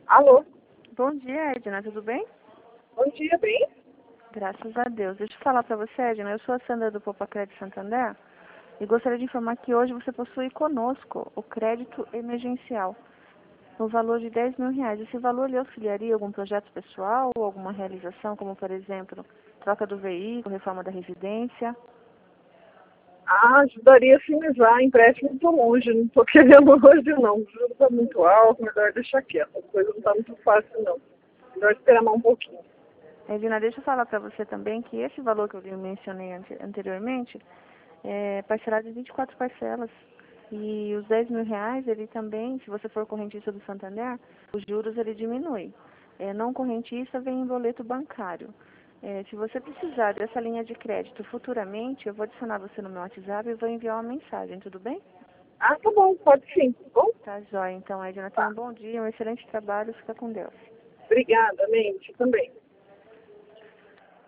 Alô, Bom dia, Edna, tudo bem? bom dia, bem? Graças a Deus. Deixa eu falar para você, Edna, eu sou a Sandra do Poupa Crédito Santander e gostaria de informar que hoje você possui conosco o crédito emergencial no valor de R$ 10.000. Esse valor lhe auxiliaria em algum projeto pessoal ou alguma realização, como por exemplo, troca do veículo, reforma da residência? Ajudaria a finalizar, empréstimo muito longe, não estou querendo hoje não, o juro está muito alto, melhor deixar quieto, a coisa não está muito fácil não, melhor esperar mais um pouquinho. Edna, deixa eu falar para você também que esse valor que eu lhe mencionei anteriormente é parcelado em 24 parcelas. E os R$ 10.000, ele também, se você for correntista do Santander, os juros ele diminui. Não correntista vem em boleto bancário. Se você precisar dessa linha de crédito futuramente, eu vou adicionar você no meu WhatsApp e vou enviar uma mensagem, tudo bem? Tá bom, pode sim, tá bom? Tá jóia. Então, Edna, tenha Tá, um bom dia, um excelente trabalho, fica com Deus. obrigada, mente, também.